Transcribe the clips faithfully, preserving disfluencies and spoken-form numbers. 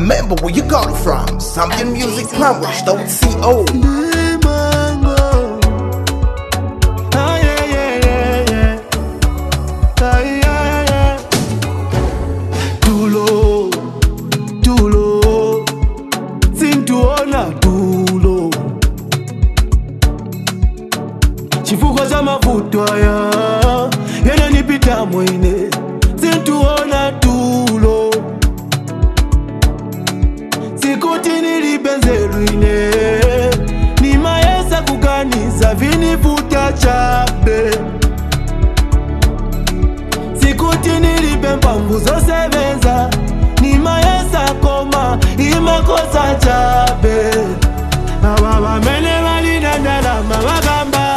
Remember where you got it from. Zambian Music Plumbers, don't C O. Chifukwa cha mavuto haya yananipita mwene, sintuona tulo. Sikuti nilibenzeruine, ni maesa kuganiza vinivuta chabe. Sikuti nilibempangu zosebenza, ni maesa koma imakosa chabe. Ababa mene walina ndalama wagamba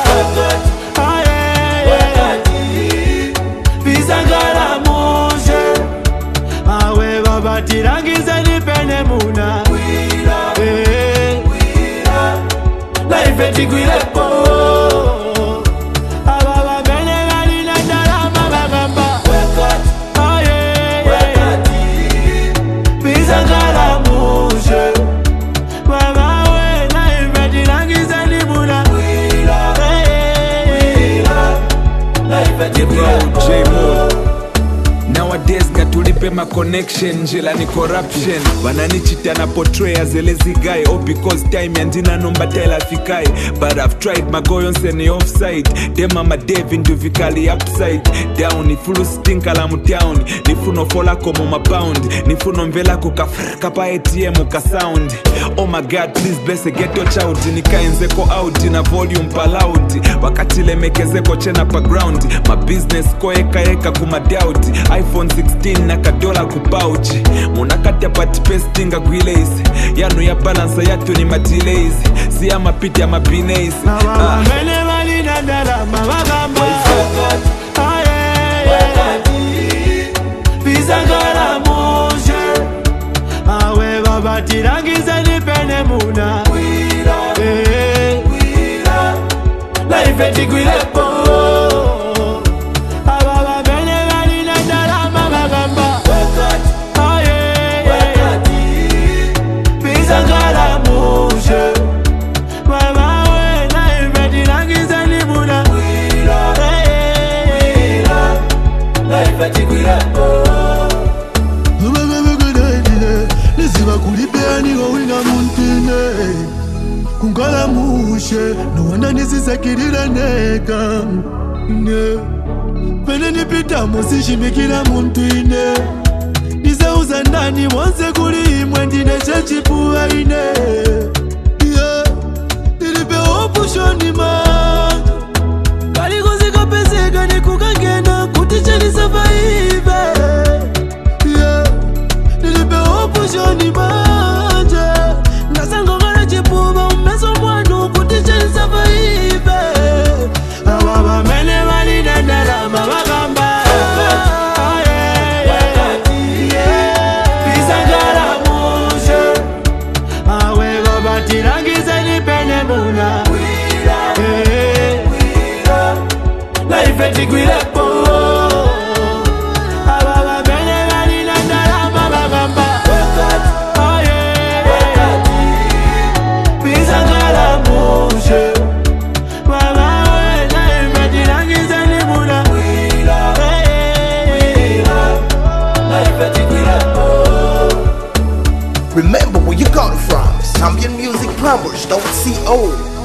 Visangala muje awe baba tirangiza nipene muna Wila, eh, wila Life etigwilepo Ababa mene walina ndalama wagamba Visangala muje Nowadays gatulipe ma connection jela ni corruption. Wananichita na portray as a lazy guy. Oh, because time yandina nomba tela fikai. But I've tried my goyon seni offside. Dem mama dev individually upside down. Ifulu stinka la mtown. Nifuno fola komo ma pound. Nifuno mvela kuka kapa A T M uka sound. Oh my god, please bless a ghetto child. Nikaenzeko out na volume pa loud. Wakati lemekezeko chena pa ground. My business ko eka eka kuma doubt. iPhone sixteen na kadola kupouch. Munakati ya pati pestinga guilays. Yanu ya balance yatu ni matelays. Siya mapiti ya mabinays. Ababa mene walina ndalama wagamba Visangala muje awe baba tirangiza nipene muna Wila, eh, wila Life etigwilepo Ababa mene walina ndalama wagamba Visangala muje Mama we life etirangiza nipuna Wila, eh, wila Life etigwilepo Niziva kulipeani wawina muntine Kunkala mushe Nwanda nisisakirila neka Ne Pene nipita musishimikila muntine Niseuza ndani mwanze kuli mwendine chechipuwa ine Yeah Nilipe opushoni man Kali kuzika peseka ni kukangena Kutiche nisafaive Pushoni manje Nasango ngana chipuba umeso mwanu kutiche nisafaive Ababa mene walina ndalama wagamba Visangala muje awe baba tirangiza nipene muna Wila, eh, wila Life etigwilepo Remember where you got it from. Zambian Music Plumbers, don't C O.